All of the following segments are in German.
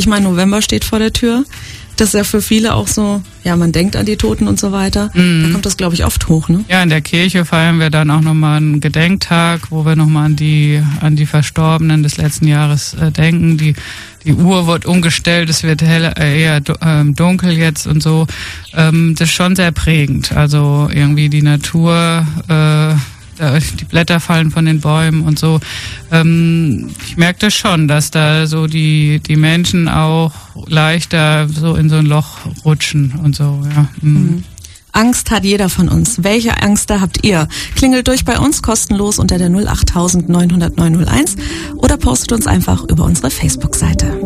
Ich meine, November steht vor der Tür. Das ist ja für viele auch so, ja, man denkt an die Toten und so weiter. Da kommt das, glaube ich, oft hoch, ne? Ja, in der Kirche feiern wir dann auch nochmal einen Gedenktag, wo wir nochmal an die Verstorbenen des letzten Jahres denken. Die Uhr wird umgestellt, es wird eher dunkel jetzt und so. Das ist schon sehr prägend. Also irgendwie die Natur, die Blätter fallen von den Bäumen und so. Ich merke das schon, dass da so die Menschen auch leichter so in so ein Loch rutschen und so, ja. Angst hat jeder von uns. Welche Ängste habt ihr? Klingelt durch bei uns kostenlos unter der 08000 900 901 oder postet uns einfach über unsere Facebook-Seite.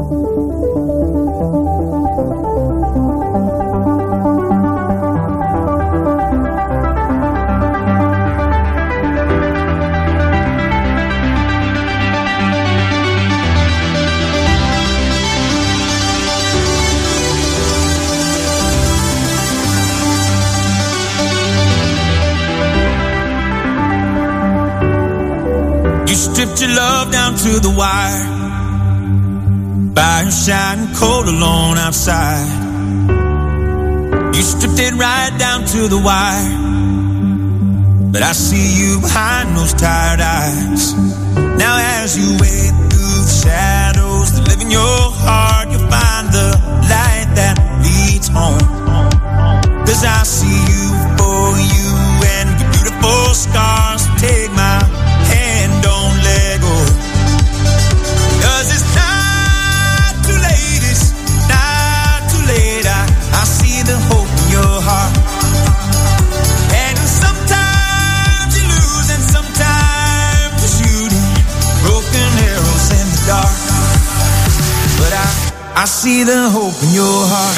You stripped your love down to the wire, fire shining cold alone outside. You stripped it right down to the wire, but I see you behind those tired eyes. Now as you wade through the shadows that live in your heart, you'll find the light that leads home. 'Cause I see you for you and your beautiful scars. Take my hand, don't let go. 'Cause it's not too late, it's not too late. I see the hope in your heart. And sometimes you lose and sometimes you're shooting broken arrows in the dark. But I see the hope in your heart.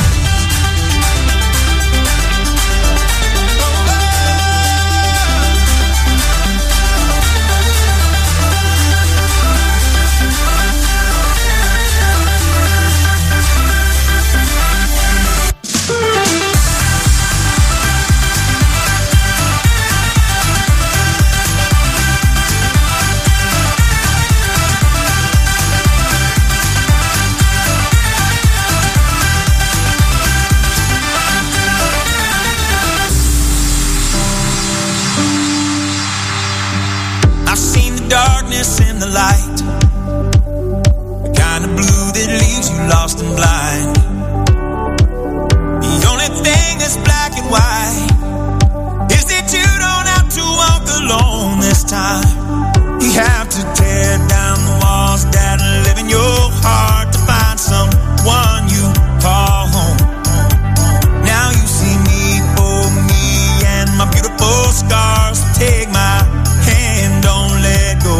In the light, the kind of blue that leaves you lost and blind. The only thing that's black and white is that you don't have to walk alone this time. You have to tear down the walls that live in your heart to find someone you call home. Now you see me for me and my beautiful scars. Take my hand, don't let go.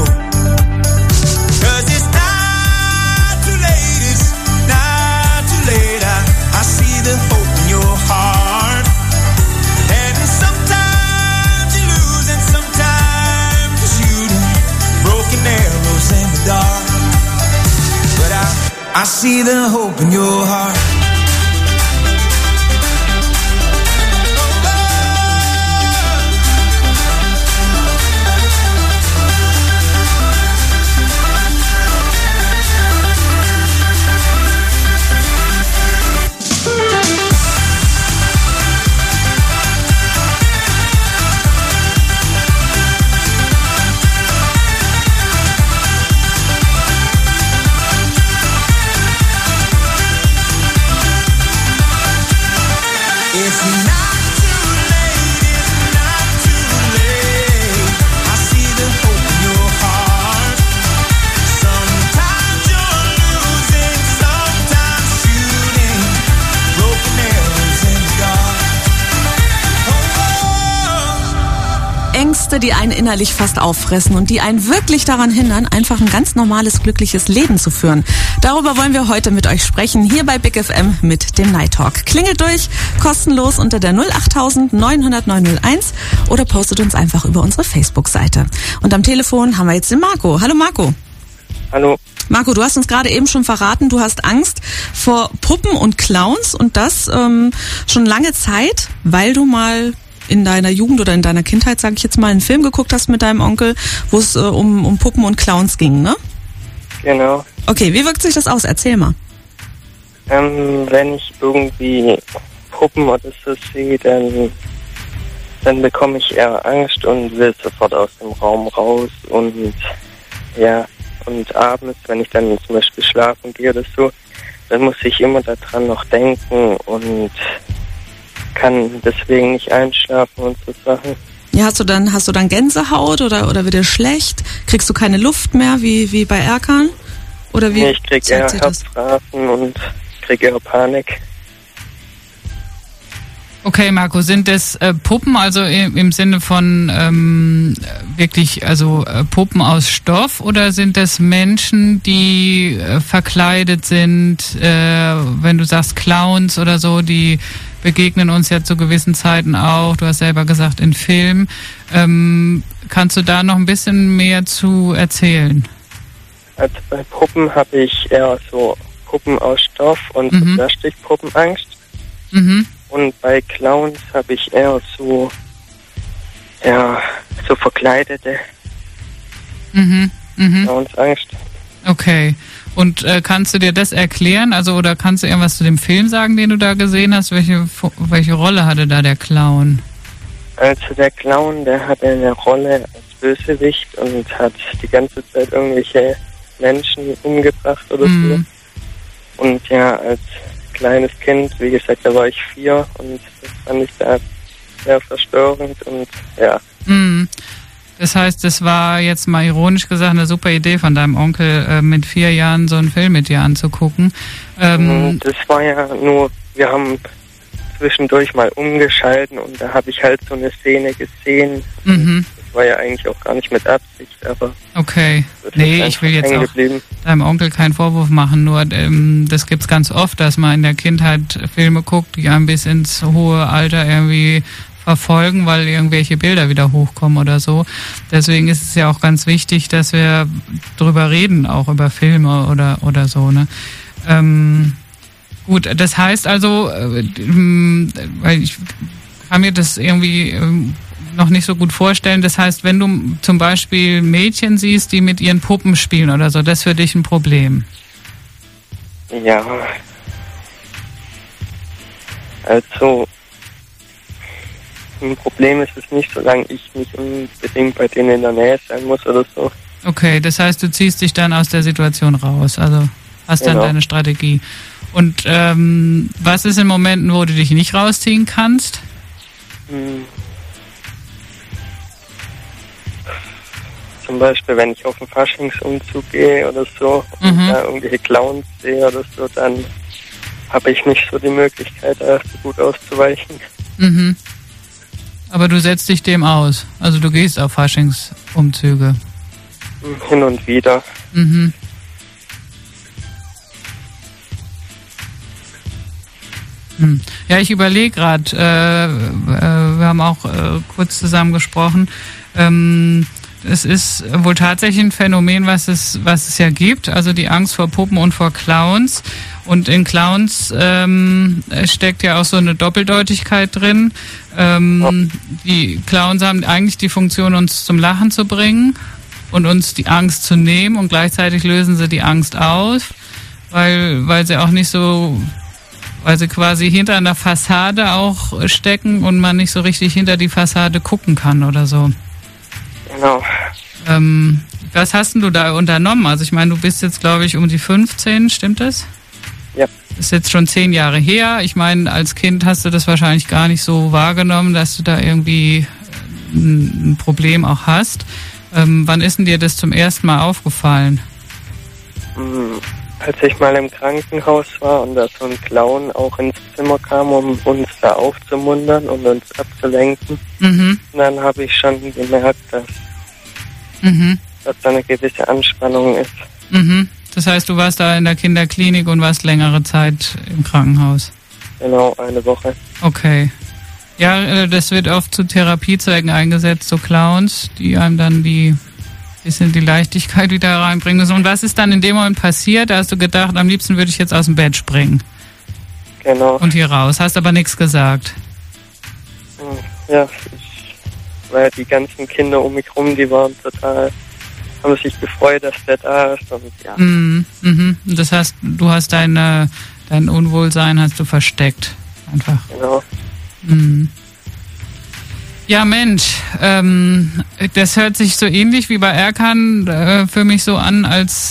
I see the hope in your heart. Ängste, die einen innerlich fast auffressen und die einen wirklich daran hindern, einfach ein ganz normales, glückliches Leben zu führen. Darüber wollen wir heute mit euch sprechen, hier bei Big FM mit dem Night Talk. Klingelt durch, kostenlos unter der 08000 900 901 oder postet uns einfach über unsere Facebook-Seite. Und am Telefon haben wir jetzt den Marco. Hallo Marco. Hallo. Marco, du hast uns gerade eben schon verraten, du hast Angst vor Puppen und Clowns und das schon lange Zeit, weil du mal in deiner Jugend oder in deiner Kindheit, sage ich jetzt mal, einen Film geguckt hast mit deinem Onkel, wo es um Puppen und Clowns ging, ne? Genau. Okay, wie wirkt sich das aus? Erzähl mal. Wenn ich irgendwie Puppen oder so sehe, dann bekomme ich eher Angst und will sofort aus dem Raum raus und abends, wenn ich dann zum Beispiel schlafen gehe oder so, dann muss ich immer daran noch denken und kann deswegen nicht einschlafen und so Sachen. Ja, hast du dann Gänsehaut oder wird dir schlecht? Kriegst du keine Luft mehr wie bei Erkan? Oder wie? Nee, ich krieg eher Herzrasen und krieg eher Panik. Okay, Marco, sind das Puppen, also im Sinne von wirklich, also Puppen aus Stoff, oder sind das Menschen, die verkleidet sind, wenn du sagst Clowns oder so, die begegnen uns ja zu gewissen Zeiten auch, du hast selber gesagt, in Filmen. Kannst du da noch ein bisschen mehr zu erzählen? Also bei Puppen habe ich eher so Puppen aus Stoff und so Plastikpuppenangst. Mhm. Und bei Clowns habe ich eher so verkleidete Clownsangst. Okay. Und kannst du dir das erklären? Also, oder kannst du irgendwas zu dem Film sagen, den du da gesehen hast? Welche Rolle hatte da der Clown? Also der Clown, der hatte eine Rolle als Bösewicht und hat die ganze Zeit irgendwelche Menschen umgebracht oder so. Und ja, als kleines Kind, wie gesagt, da war ich 4 und das fand ich da sehr verstörend und ja. Das heißt, das war jetzt mal ironisch gesagt eine super Idee von deinem Onkel, mit 4 Jahren so einen Film mit dir anzugucken. Das war ja nur, wir haben zwischendurch mal umgeschalten und da habe ich halt so eine Szene gesehen. Das war ja eigentlich auch gar nicht mit Absicht, aber... Okay, nee, ich will jetzt auch deinem Onkel keinen Vorwurf machen, nur das gibt's ganz oft, dass man in der Kindheit Filme guckt, die ein bis ins hohe Alter irgendwie verfolgen, weil irgendwelche Bilder wieder hochkommen oder so. Deswegen ist es ja auch ganz wichtig, dass wir drüber reden, auch über Filme oder so, ne? Gut, das heißt also, weil ich kann mir das irgendwie noch nicht so gut vorstellen, das heißt, wenn du zum Beispiel Mädchen siehst, die mit ihren Puppen spielen oder so, das ist für dich ein Problem? Ja. Also, ein Problem ist es nicht, solange ich nicht unbedingt bei denen in der Nähe sein muss oder so. Okay, das heißt, du ziehst dich dann aus der Situation raus, also hast dann deine Strategie. Und was ist in Momenten, wo du dich nicht rausziehen kannst? Zum Beispiel, wenn ich auf den Faschingsumzug gehe oder so und da irgendwelche Clowns sehe oder so, dann habe ich nicht so die Möglichkeit, da so gut auszuweichen. Aber du setzt dich dem aus? Also du gehst auf Faschingsumzüge? Hin und wieder. Ja, ich überlege gerade, wir haben auch kurz zusammen gesprochen, es ist wohl tatsächlich ein Phänomen, was es ja gibt, also die Angst vor Puppen und vor Clowns. Und in Clowns steckt ja auch so eine Doppeldeutigkeit drin. Die Clowns haben eigentlich die Funktion, uns zum Lachen zu bringen und uns die Angst zu nehmen, und gleichzeitig lösen sie die Angst aus, weil sie auch nicht so, weil sie quasi hinter einer Fassade auch stecken und man nicht so richtig hinter die Fassade gucken kann oder so. Genau. Was hast denn du da unternommen? Also ich meine, du bist jetzt, glaube ich, um die 15, stimmt das? Ja. Das ist jetzt schon 10 Jahre her. Ich meine, als Kind hast du das wahrscheinlich gar nicht so wahrgenommen, dass du da irgendwie ein Problem auch hast. Wann ist denn dir das zum ersten Mal aufgefallen? Als ich mal im Krankenhaus war und da so ein Clown auch ins Zimmer kam, um uns da aufzumuntern und uns abzulenken. Und dann habe ich schon gemerkt, dass da eine gewisse Anspannung ist. Das heißt, du warst da in der Kinderklinik und warst längere Zeit im Krankenhaus? Genau, eine Woche. Okay. Ja, das wird oft zu Therapiezwecken eingesetzt, so Clowns, die einem dann die Leichtigkeit wieder reinbringen müssen. Und was ist dann in dem Moment passiert? Da hast du gedacht, am liebsten würde ich jetzt aus dem Bett springen. Genau. Und hier raus. Hast aber nichts gesagt. Ja, weil die ganzen Kinder um mich rum, die waren haben sich gefreut, dass der da ist. Und ja. Das heißt, du hast deine Dein Unwohlsein hast du versteckt. Einfach. Genau. Mhm. Ja, Mensch, das hört sich so ähnlich wie bei Erkan für mich so an, als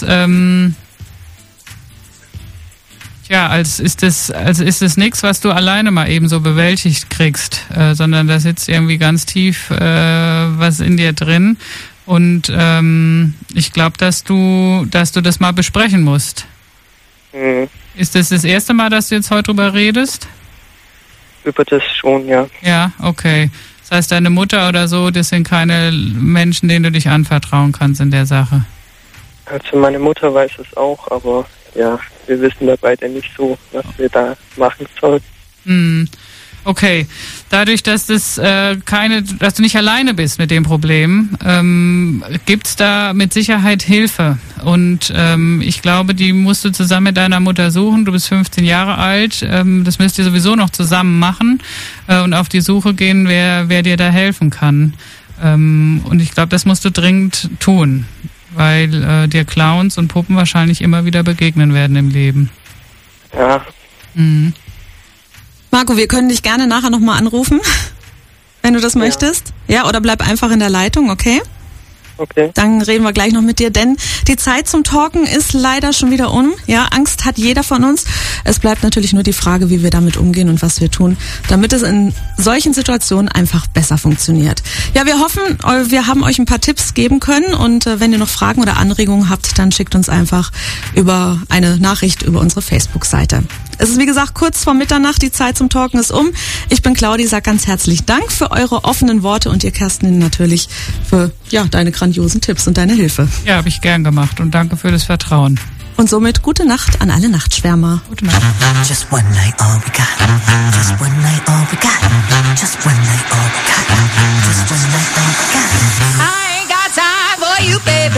ist es nichts, was du alleine mal eben so bewältigt kriegst, sondern da sitzt irgendwie ganz tief was in dir drin. Und ich glaube, dass du das mal besprechen musst. Mhm. Ist das erste Mal, dass du jetzt heute drüber redest? Über das schon, ja. Ja, okay. Das heißt, deine Mutter oder so, das sind keine Menschen, denen du dich anvertrauen kannst in der Sache. Also meine Mutter weiß es auch, aber ja, wir wissen da beide nicht so, was wir da machen sollen. Hm. Okay, dadurch, dass dass du nicht alleine bist mit dem Problem, gibt's da mit Sicherheit Hilfe. Und ich glaube, die musst du zusammen mit deiner Mutter suchen. Du bist 15 Jahre alt. Das müsst ihr sowieso noch zusammen machen und auf die Suche gehen, wer dir da helfen kann. Und ich glaube, das musst du dringend tun, weil dir Clowns und Puppen wahrscheinlich immer wieder begegnen werden im Leben. Ja. Mhm. Marco, wir können dich gerne nachher nochmal anrufen, wenn du das möchtest. Ja, oder bleib einfach in der Leitung, okay? Okay. Dann reden wir gleich noch mit dir, denn die Zeit zum Talken ist leider schon wieder um. Ja, Angst hat jeder von uns. Es bleibt natürlich nur die Frage, wie wir damit umgehen und was wir tun, damit es in solchen Situationen einfach besser funktioniert. Ja, wir hoffen, wir haben euch ein paar Tipps geben können und wenn ihr noch Fragen oder Anregungen habt, dann schickt uns einfach über eine Nachricht über unsere Facebook-Seite. Es ist wie gesagt kurz vor Mitternacht, die Zeit zum Talken ist um. Ich bin Claudi, sag ganz herzlich Dank für eure offenen Worte und ihr Kerstin natürlich für deine grandiosen Tipps und deine Hilfe. Ja, habe ich gern gemacht und danke für das Vertrauen. Und somit gute Nacht an alle Nachtschwärmer. Gute Nacht. Just one night, all we got. Just one night, all we got. Just one night, all we got. Just one night, all we got. I ain't got time for you, baby.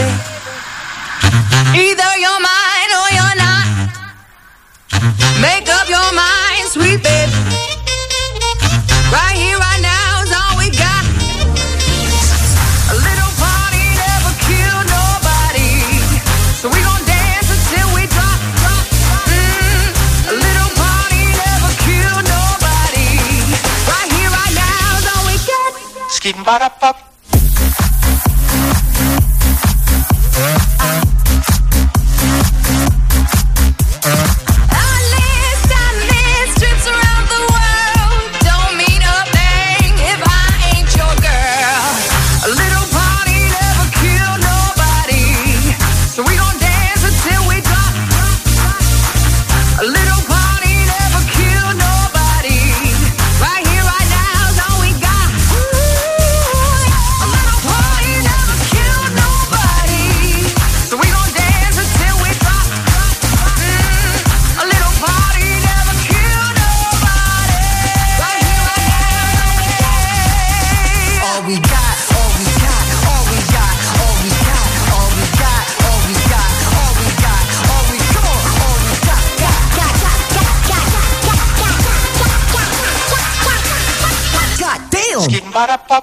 Either you're mine or you're not. Make up your mind, sweet baby. Right here, right now is all we got. A little party never killed nobody, so we gon' dance until we drop. A little party never killed nobody. Right here, right now is all we got. Skidding ba-da-pop. Ba-da-pop.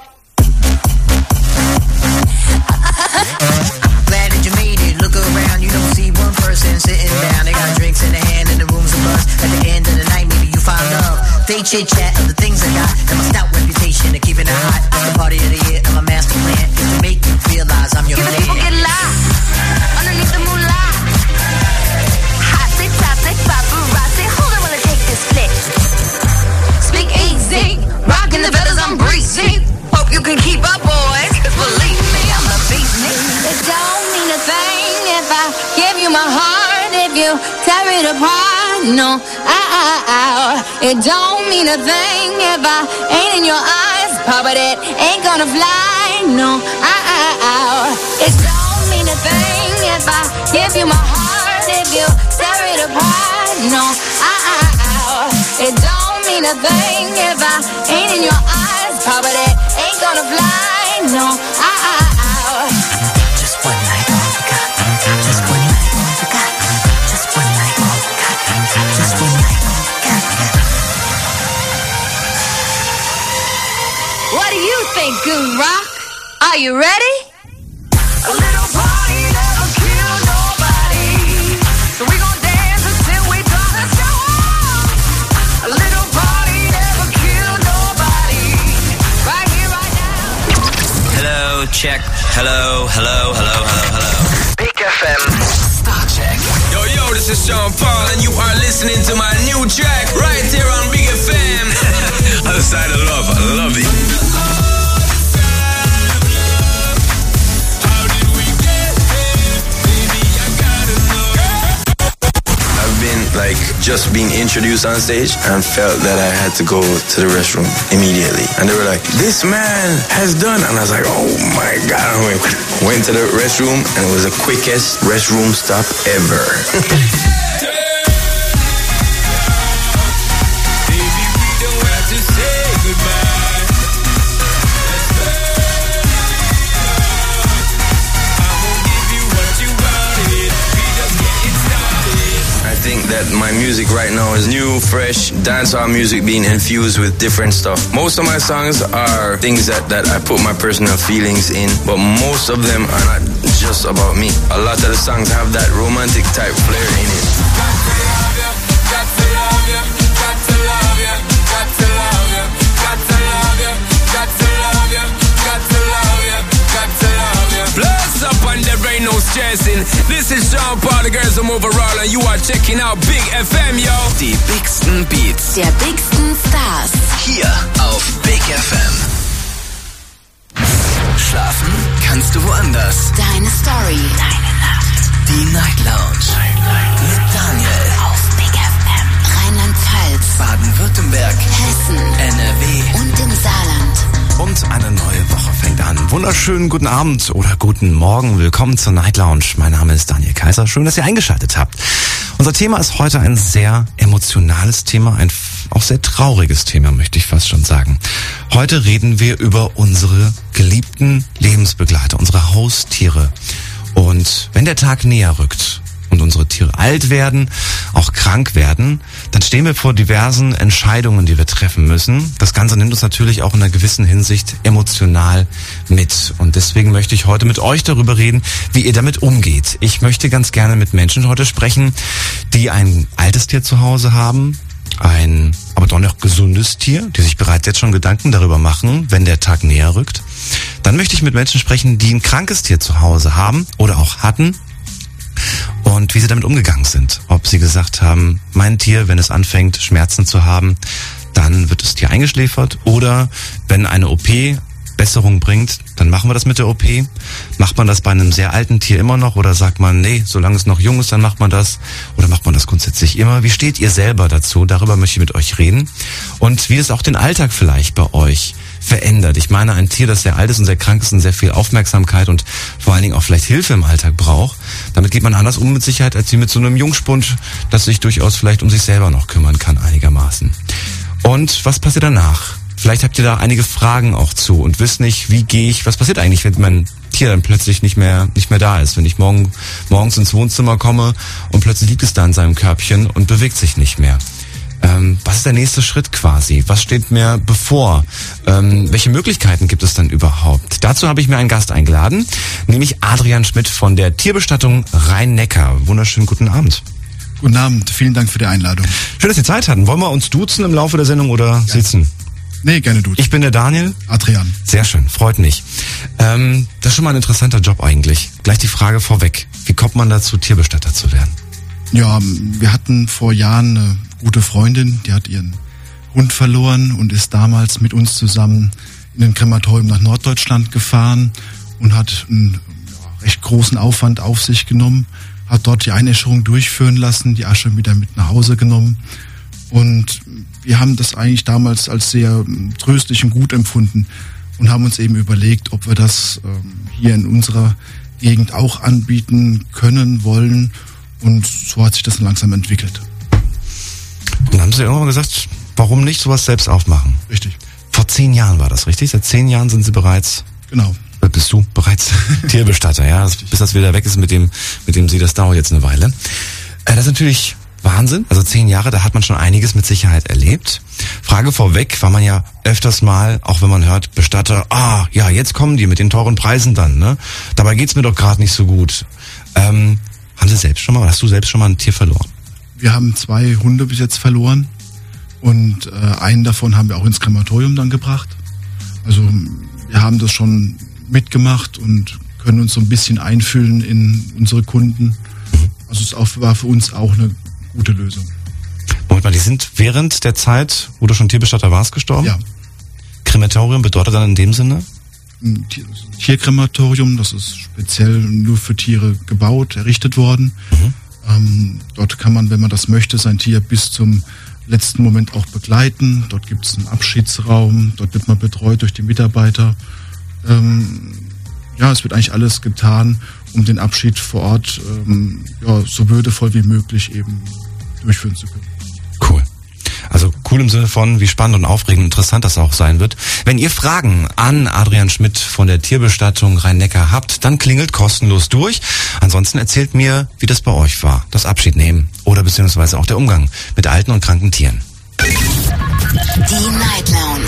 Glad that you made it. Look around, you don't see one person sitting down. They got drinks in their hand and the room's a buzz. At the end of the night, maybe you find love. They chit-chat of the things I got and my stout reputation of keeping it hot. It's the party of the year and my master plan is to make you realize I'm your man. People get lost underneath the moonlight. Hot, sick, toxic, paparazzi. Hold on while I take this flick. Speak easy, rocking the feathers, I'm breezy. Hope you can keep up, boys, 'cause believe me, I'm the beast. It don't mean a thing if I give you my heart, if you tear it apart. No, it don't mean a thing if I ain't in your eyes, but it ain't gonna fly. No, it don't mean a thing if I give you my heart, if you tear it apart. No, it don't mean a thing if I ain't in your eyes, but it ain't gonna fly. No, Just one night, all we got. Just one night, all we got. Just one night, all we got. Just one night, all we got. what do you think, Goon Rock? Are you ready? A little party never killed nobody, so we gon' dance until we drop. Let's go on. check. Hello. Big FM. Star check. Yo, this is Sean Paul, and you are listening to my new track right here on Big FM. Other side of love, I love it. Like just being introduced on stage and felt that I had to go to the restroom immediately. And they were like, this man has done. And I was like, oh my God. I went to the restroom and it was the quickest restroom stop ever. That my music right now is new, fresh, dancehall music being infused with different stuff. Most of my songs are things that I put my personal feelings in, but most of them are not just about me. A lot of the songs have that romantic type flair in it. Got to love you, got to love you, got to love you, got to love you, got to love you, got to love you, got to love you, got to love you. Bless up and there ain't no stressing. This is Sean Paul, the girls from overall, and you are checking out Big FM, yo. Die bigsten Beats. Der bigsten Stars. Hier auf Big FM. Schlafen kannst du woanders. Deine Story. Deine Nacht. Die Night Lounge. Mit Daniel. Auf Big FM. Rheinland-Pfalz. Baden-Württemberg. Hessen. NRW. Und im Saarland. Und eine neue Woche fängt an. Wunderschönen guten Abend oder guten Morgen. Willkommen zur Night Lounge. Mein Name ist Daniel Kaiser. Schön, dass ihr eingeschaltet habt. Unser Thema ist heute ein sehr emotionales Thema, ein auch sehr trauriges Thema, möchte ich fast schon sagen. Heute reden wir über unsere geliebten Lebensbegleiter, unsere Haustiere. Und wenn der Tag näher rückt und unsere Tiere alt werden, auch krank werden, dann stehen wir vor diversen Entscheidungen, die wir treffen müssen. Das Ganze nimmt uns natürlich auch in einer gewissen Hinsicht emotional mit. Und deswegen möchte ich heute mit euch darüber reden, wie ihr damit umgeht. Ich möchte ganz gerne mit Menschen heute sprechen, die ein altes Tier zu Hause haben, ein aber doch noch gesundes Tier, die sich bereits jetzt schon Gedanken darüber machen, wenn der Tag näher rückt. Dann möchte ich mit Menschen sprechen, die ein krankes Tier zu Hause haben oder auch hatten, und wie sie damit umgegangen sind. Ob sie gesagt haben, mein Tier, wenn es anfängt, Schmerzen zu haben, dann wird das Tier eingeschläfert. Oder wenn eine OP Besserung bringt, dann machen wir das mit der OP. Macht man das bei einem sehr alten Tier immer noch? Oder sagt man, nee, solange es noch jung ist, dann macht man das? Oder macht man das grundsätzlich immer? Wie steht ihr selber dazu? Darüber möchte ich mit euch reden. Und wie es auch den Alltag vielleicht bei euch verändert. Ich meine, ein Tier, das sehr alt ist und sehr krank ist und sehr viel Aufmerksamkeit und vor allen Dingen auch vielleicht Hilfe im Alltag braucht, damit geht man anders um mit Sicherheit, als wie mit so einem Jungspund, das sich durchaus vielleicht um sich selber noch kümmern kann einigermaßen. Und was passiert danach? Vielleicht habt ihr da einige Fragen auch zu und wisst nicht, was passiert eigentlich, wenn mein Tier dann plötzlich nicht mehr da ist, wenn ich morgens ins Wohnzimmer komme und plötzlich liegt es da in seinem Körbchen und bewegt sich nicht mehr. Was ist der nächste Schritt quasi? Was steht mir bevor? Welche Möglichkeiten gibt es dann überhaupt? Dazu habe ich mir einen Gast eingeladen, nämlich Adrian Schmidt von der Tierbestattung Rhein-Neckar. Wunderschönen guten Abend. Guten Abend, vielen Dank für die Einladung. Schön, dass Sie Zeit hatten. Wollen wir uns duzen im Laufe der Sendung oder sitzen? Nee, gerne duzen. Ich bin der Daniel. Adrian. Sehr schön, freut mich. Das ist schon mal ein interessanter Job eigentlich. Gleich die Frage vorweg. Wie kommt man dazu, Tierbestatter zu werden? Ja, wir hatten vor Jahren eine gute Freundin, die hat ihren Hund verloren und ist damals mit uns zusammen in den Krematorium nach Norddeutschland gefahren und hat einen recht großen Aufwand auf sich genommen, hat dort die Einäscherung durchführen lassen, die Asche wieder mit nach Hause genommen und wir haben das eigentlich damals als sehr tröstlich und gut empfunden und haben uns eben überlegt, ob wir das hier in unserer Gegend auch anbieten können, wollen. Und so hat sich das langsam entwickelt. Und dann haben Sie irgendwann gesagt, warum nicht sowas selbst aufmachen? Richtig. Vor 10 Jahren war das, richtig? Seit 10 Jahren sind Sie bereits... Genau. Bist du bereits Tierbestatter, ja? Bis das wieder weg ist, mit dem Sie, das dauert jetzt eine Weile. Das ist natürlich Wahnsinn. Also 10 Jahre, da hat man schon einiges mit Sicherheit erlebt. Frage vorweg, war man ja öfters mal, auch wenn man hört, Bestatter, ja, jetzt kommen die mit den teuren Preisen dann, ne? Dabei geht's mir doch gerade nicht so gut. Hast du selbst schon mal ein Tier verloren? Wir haben 2 Hunde bis jetzt verloren und einen davon haben wir auch ins Krematorium dann gebracht. Also wir haben das schon mitgemacht und können uns so ein bisschen einfühlen in unsere Kunden. Also es war für uns auch eine gute Lösung. Moment mal, die sind während der Zeit, wo du schon Tierbestatter warst, gestorben? Ja. Krematorium bedeutet dann in dem Sinne? Ein Tierkrematorium, das ist speziell nur für Tiere gebaut, errichtet worden. Dort kann man, wenn man das möchte, sein Tier bis zum letzten Moment auch begleiten. Dort gibt es einen Abschiedsraum, dort wird man betreut durch die Mitarbeiter. Es wird eigentlich alles getan, um den Abschied vor Ort so würdevoll wie möglich eben durchführen zu können. Cool. Also cool im Sinne von, wie spannend und aufregend und interessant das auch sein wird. Wenn ihr Fragen an Adrian Schmidt von der Tierbestattung Rhein-Neckar habt, dann klingelt kostenlos durch. Ansonsten erzählt mir, wie das bei euch war, das Abschied nehmen oder beziehungsweise auch der Umgang mit alten und kranken Tieren. Die Night Lounge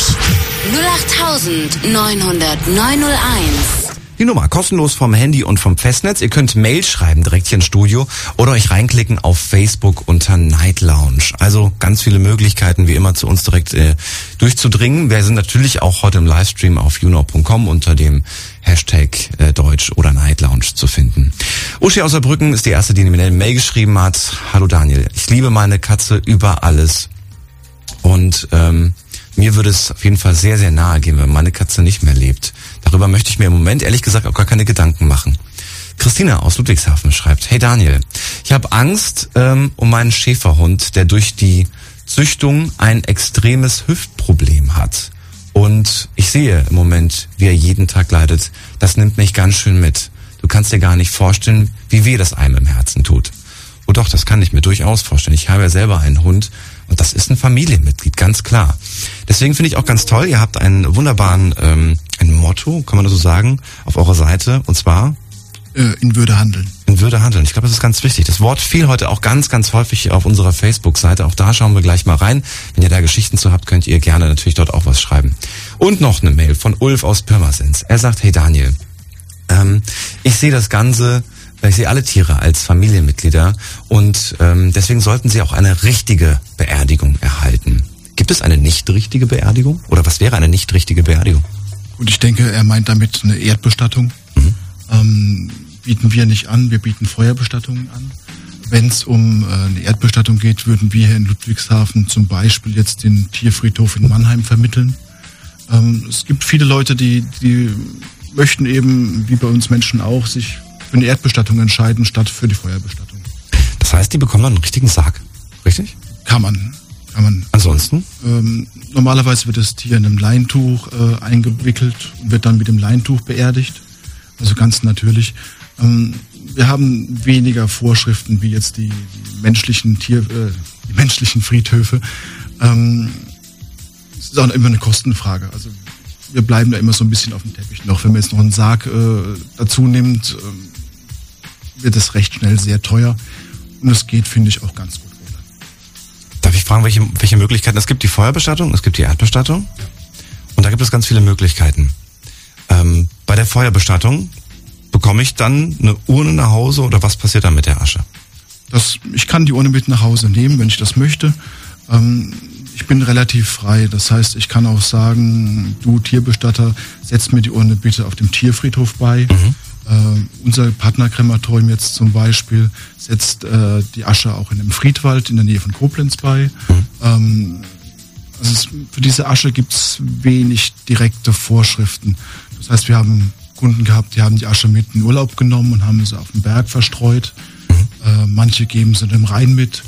08900901. Die Nummer kostenlos vom Handy und vom Festnetz. Ihr könnt Mail schreiben direkt hier ins Studio oder euch reinklicken auf Facebook unter Night Lounge. Also ganz viele Möglichkeiten, wie immer, zu uns direkt durchzudringen. Wir sind natürlich auch heute im Livestream auf younow.com unter dem Hashtag Deutsch oder Night Lounge zu finden. Uschi aus Saarbrücken ist die erste, die mir eine Mail geschrieben hat. Hallo Daniel, ich liebe meine Katze über alles. Und mir würde es auf jeden Fall sehr, sehr nahe gehen, wenn meine Katze nicht mehr lebt. Darüber möchte ich mir im Moment ehrlich gesagt auch gar keine Gedanken machen. Christina aus Ludwigshafen schreibt, hey Daniel, ich habe Angst um meinen Schäferhund, der durch die Züchtung ein extremes Hüftproblem hat. Und ich sehe im Moment, wie er jeden Tag leidet. Das nimmt mich ganz schön mit. Du kannst dir gar nicht vorstellen, wie weh das einem im Herzen tut. Oh doch, das kann ich mir durchaus vorstellen. Ich habe ja selber einen Hund und das ist ein Familienmitglied, ganz klar. Deswegen finde ich auch ganz toll, ihr habt einen wunderbaren ein Motto, kann man das so sagen, auf eurer Seite, und zwar? In Würde handeln. In Würde handeln. Ich glaube, das ist ganz wichtig. Das Wort fiel heute auch ganz, ganz häufig auf unserer Facebook-Seite. Auch da schauen wir gleich mal rein. Wenn ihr da Geschichten zu habt, könnt ihr gerne natürlich dort auch was schreiben. Und noch eine Mail von Ulf aus Pirmasens. Er sagt, hey Daniel, ich sehe das Ganze, ich sehe alle Tiere als Familienmitglieder und deswegen sollten sie auch eine richtige Beerdigung erhalten. Gibt es eine nicht richtige Beerdigung? Oder was wäre eine nicht richtige Beerdigung? Gut, ich denke, er meint damit eine Erdbestattung. Bieten wir nicht an, wir bieten Feuerbestattungen an. Wenn es um eine Erdbestattung geht, würden wir hier in Ludwigshafen zum Beispiel jetzt den Tierfriedhof in Mannheim vermitteln. Es gibt viele Leute, die möchten eben, wie bei uns Menschen auch, sich für eine Erdbestattung entscheiden, statt für die Feuerbestattung. Das heißt, die bekommen dann einen richtigen Sarg, richtig? Kann man. Ansonsten? Normalerweise wird das Tier in einem Leintuch eingewickelt und wird dann mit dem Leintuch beerdigt. Also ganz natürlich. Wir haben weniger Vorschriften wie jetzt die menschlichen Friedhöfe. Es ist auch immer eine Kostenfrage. Also wir bleiben da immer so ein bisschen auf dem Teppich noch. Wenn man jetzt noch einen Sarg dazu nimmt, wird es recht schnell sehr teuer. Und es geht, finde ich, auch ganz gut runter. Darf ich fragen, welche Möglichkeiten? Es gibt die Feuerbestattung, es gibt die Erdbestattung. Und da gibt es ganz viele Möglichkeiten. Bei der Feuerbestattung bekomme ich dann eine Urne nach Hause oder was passiert dann mit der Asche? Ich kann die Urne mit nach Hause nehmen, wenn ich das möchte. Ich bin relativ frei. Das heißt, ich kann auch sagen, du Tierbestatter, setz mir die Urne bitte auf dem Tierfriedhof bei. Unser Partnerkrematorium jetzt zum Beispiel setzt die Asche auch in einem Friedwald in der Nähe von Koblenz bei. Für diese Asche gibt es wenig direkte Vorschriften. Das heißt, wir haben Kunden gehabt, die haben die Asche mit in den Urlaub genommen und haben sie auf dem Berg verstreut. Manche geben sie dem Rhein mit.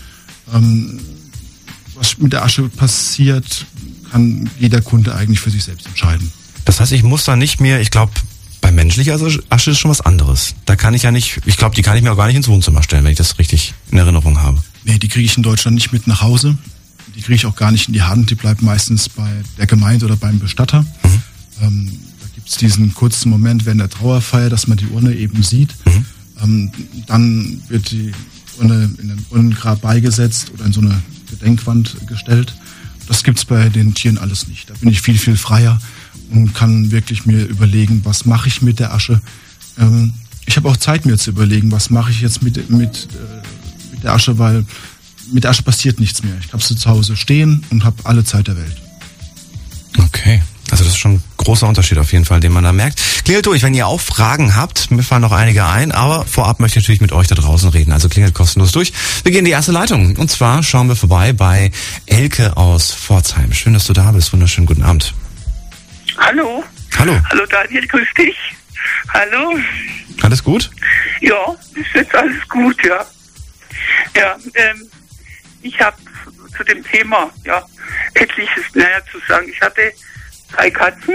Was mit der Asche passiert, kann jeder Kunde eigentlich für sich selbst entscheiden. Das heißt, ich muss da nicht mehr, ich glaube, bei menschlicher Asche ist schon was anderes. Da kann ich ja nicht, ich glaube, die kann ich mir auch gar nicht ins Wohnzimmer stellen, wenn ich das richtig in Erinnerung habe. Nee, die kriege ich in Deutschland nicht mit nach Hause. Die kriege ich auch gar nicht in die Hand. Die bleibt meistens bei der Gemeinde oder beim Bestatter. Da gibt es diesen kurzen Moment während der Trauerfeier, dass man die Urne eben sieht. Dann wird die Urne in ein Urnengrab beigesetzt oder in so eine Gedenkwand gestellt. Das gibt's bei den Tieren alles nicht. Da bin ich viel, viel freier und kann wirklich mir überlegen, was mache ich mit der Asche. Ich habe auch Zeit, mir zu überlegen, was mache ich jetzt mit der Asche, weil mit der Asche passiert nichts mehr. Ich habe sie zu Hause stehen und habe alle Zeit der Welt. Okay, also das ist schon großer Unterschied auf jeden Fall, den man da merkt. Klingelt durch, wenn ihr auch Fragen habt. Mir fallen noch einige ein, aber vorab möchte ich natürlich mit euch da draußen reden. Also klingelt kostenlos durch. Wir gehen in die erste Leitung. Und zwar schauen wir vorbei bei Elke aus Pforzheim. Schön, dass du da bist. Wunderschönen guten Abend. Hallo. Hallo. Hallo Daniel, grüß dich. Hallo. Alles gut? Ja, ist jetzt alles gut, ja. Ja, ich habe zu dem Thema, ja, etliches näher zu sagen. Ich hatte 3 Katzen,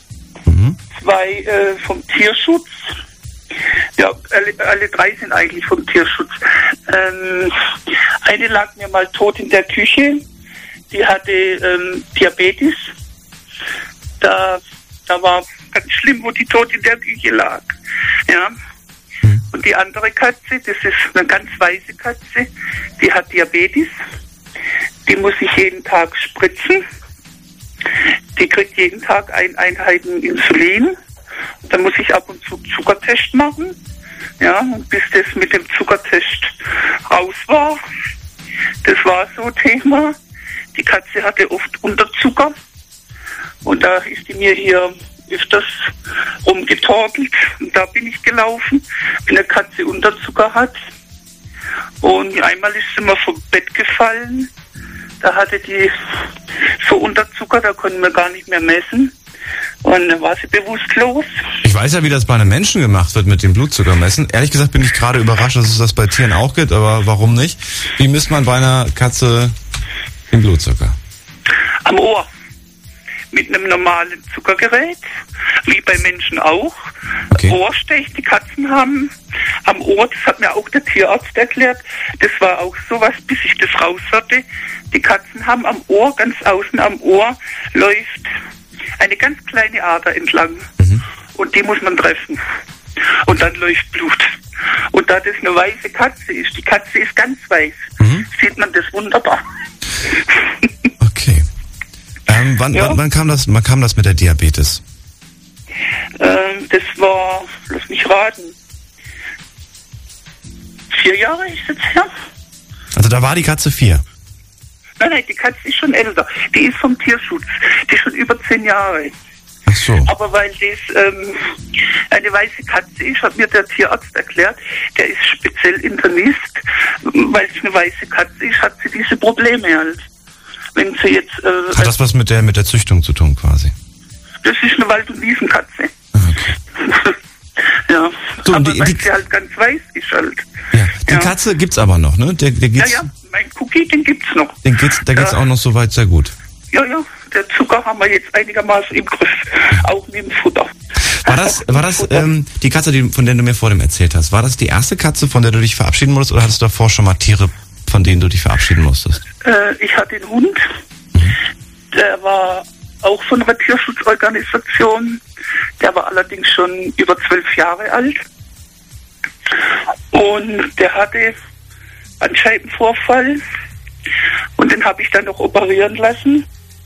2 vom Tierschutz. Ja, alle 3 sind eigentlich vom Tierschutz. Eine lag mir mal tot in der Küche. Die hatte Diabetes. Da war ganz schlimm, wo die tot in der Küche lag. Ja. Und die andere Katze, das ist eine ganz weiße Katze, die hat Diabetes. Die muss ich jeden Tag spritzen. Die kriegt jeden Tag 1 Einheit Insulin. Da muss ich ab und zu Zuckertest machen. Ja, und bis das mit dem Zuckertest raus war, das war so Thema. Die Katze hatte oft Unterzucker. Und da ist die mir hier öfters rumgetorkelt. Und da bin ich gelaufen, wenn eine Katze Unterzucker hat. Und einmal ist sie mal vom Bett gefallen. Da hatte die so Unterzucker, da konnten wir gar nicht mehr messen. Und dann war sie bewusstlos. Ich weiß ja, wie das bei einem Menschen gemacht wird mit dem Blutzuckermessen. Ehrlich gesagt bin ich gerade überrascht, dass es das bei Tieren auch gibt, aber warum nicht? Wie misst man bei einer Katze den Blutzucker? Am Ohr. Mit einem normalen Zuckergerät, wie bei Menschen auch. Okay. Ohrstech, die Katzen haben am Ohr, das hat mir auch der Tierarzt erklärt, das war auch sowas, bis ich das raushörte. Die Katzen haben am Ohr, ganz außen am Ohr, läuft eine ganz kleine Ader entlang. Und die muss man treffen. Und dann läuft Blut. Und da das eine weiße Katze ist, die Katze ist ganz weiß, sieht man das wunderbar. Okay. Wann kam das mit der Diabetes? Das war, lass mich raten, 4 Jahre ist jetzt her. Also da war die Katze 4? Nein, die Katze ist schon älter. Die ist vom Tierschutz. Die ist schon über 10 Jahre. Ach so. Aber weil das eine weiße Katze ist, hat mir der Tierarzt erklärt, der ist speziell Internist, weil es eine weiße Katze ist, hat sie diese Probleme halt. Wenn sie jetzt, hat das was mit der Züchtung zu tun quasi? Das ist eine Wald- und Wiesenkatze. Okay. Ja, so, aber weil sie halt ganz weiß ist halt. Ja, die Katze gibt's aber noch, ne? Der gibt's, ja, mein Cookie, den gibt's noch. Da geht's auch noch soweit sehr gut. Ja, der Zucker haben wir jetzt einigermaßen im Griff, auch mit dem Futter. War das die Katze, von der du mir vor dem erzählt hast, war das die erste Katze, von der du dich verabschieden musstest, oder hattest du davor schon mal Tiere, von denen du dich verabschieden musstest? Ich hatte einen Hund, der war auch von einer Tierschutzorganisation, der war allerdings schon über 12 Jahre alt und der hatte einen Scheibenvorfall und den habe ich dann noch operieren lassen,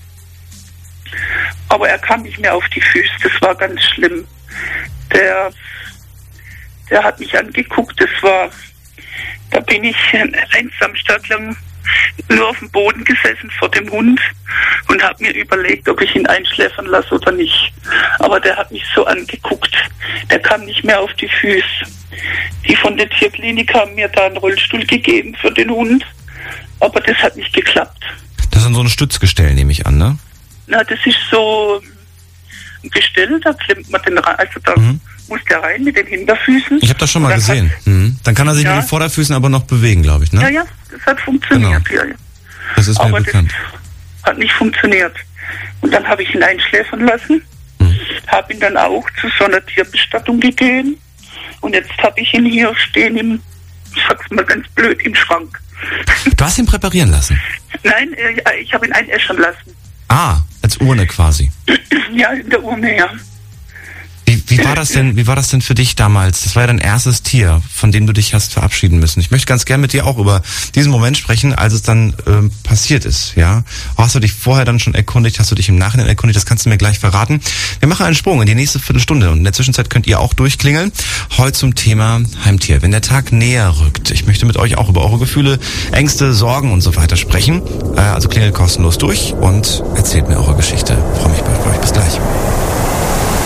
aber er kam nicht mehr auf die Füße, das war ganz schlimm. Der hat mich angeguckt, da bin ich einen Samstag lang nur auf dem Boden gesessen vor dem Hund und habe mir überlegt, ob ich ihn einschläfern lasse oder nicht. Aber der hat mich so angeguckt. Der kam nicht mehr auf die Füße. Die von der Tierklinik haben mir da einen Rollstuhl gegeben für den Hund, aber das hat nicht geklappt. Das ist dann so ein Stützgestell, nehme ich an, ne? Na, das ist so ein Gestell, da klemmt man den rein, also da muss der rein mit den Hinterfüßen. Ich habe das schon mal gesehen. Dann kann er sich mit den Vorderfüßen aber noch bewegen, glaube ich, ne? Ja, das hat funktioniert. Genau. Ja. Das ist mir bekannt. Das hat nicht funktioniert. Und dann habe ich ihn einschläfern lassen, habe ihn dann auch zu so einer Tierbestattung gegeben und jetzt habe ich ihn hier stehen ich sag's mal ganz blöd, im Schrank. Du hast ihn präparieren lassen? Nein, ich habe ihn einäschern lassen. Ah, als Urne quasi. Ja, in der Urne, ja. Wie war das denn für dich damals? Das war ja dein erstes Tier, von dem du dich hast verabschieden müssen. Ich möchte ganz gerne mit dir auch über diesen Moment sprechen, als es dann passiert ist, ja? Hast du dich vorher dann schon erkundigt? Hast du dich im Nachhinein erkundigt? Das kannst du mir gleich verraten. Wir machen einen Sprung in die nächste Viertelstunde und in der Zwischenzeit könnt ihr auch durchklingeln. Heute zum Thema Heimtier. Wenn der Tag näher rückt, ich möchte mit euch auch über eure Gefühle, Ängste, Sorgen und so weiter sprechen. Also klingelt kostenlos durch und erzählt mir eure Geschichte.